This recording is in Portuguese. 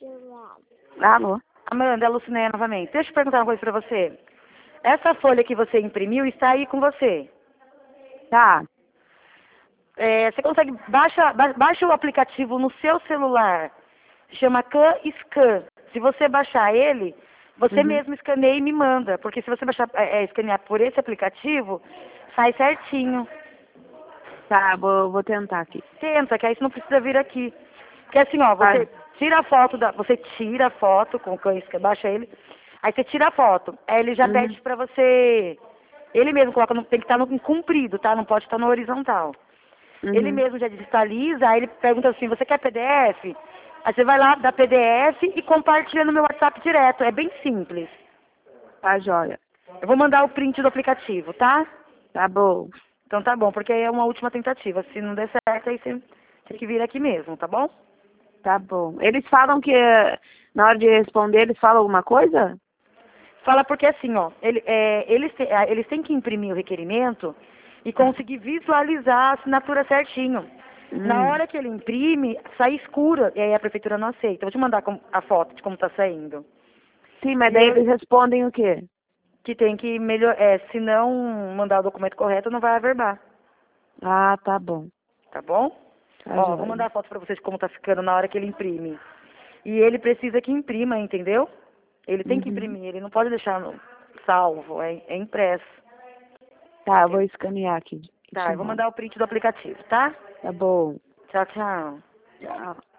Alô? Amanda, é a Lucinéia novamente. Deixa eu perguntar uma coisa pra você. Essa folha que você imprimiu está aí com você? Tá. Você consegue... Baixa o aplicativo no seu celular. Chama CanScan. Se você baixar ele, você mesmo escaneia e me manda. Porque se você baixar, escanear por esse aplicativo, sai certinho. Tá, vou tentar aqui. Tenta, que aí você não precisa vir aqui. Porque assim, ó, você tira a foto você tira a foto com o CanScan, baixa ele. Aí você tira a foto. Aí ele já pede pra você... Ele mesmo coloca, tem que estar no comprido, tá? Não pode estar no horizontal. Ele mesmo já digitaliza, aí ele pergunta assim, você quer PDF? Aí você vai lá, dá PDF e compartilha no meu WhatsApp direto. É bem simples. Tá, joia. Eu vou mandar o print do aplicativo, tá? Tá bom. Então tá bom, porque aí é uma última tentativa. Se não der certo, aí você tem que vir aqui mesmo, tá bom? Tá bom. Eles falam que na hora de responder, eles falam alguma coisa? Fala porque assim, ó, eles têm que imprimir o requerimento e conseguir visualizar a assinatura certinho. Na hora que ele imprime, sai escura, e aí a prefeitura não aceita. Eu vou te mandar a foto de como tá saindo. Sim, mas daí eles respondem o quê? Que tem que melhorar, se não mandar o documento correto, não vai averbar. Ah, tá bom. Tá bom? Tá, Ó, joia. vou mandar a foto pra vocês de como tá ficando na hora que ele imprime. E ele precisa que imprima, entendeu? Ele tem que imprimir, ele não pode deixar salvo, é impresso. Tá, eu vou escanear aqui. Tá, eu vou mandar o print do aplicativo, tá? Tá bom. Tchau, tchau. Tchau.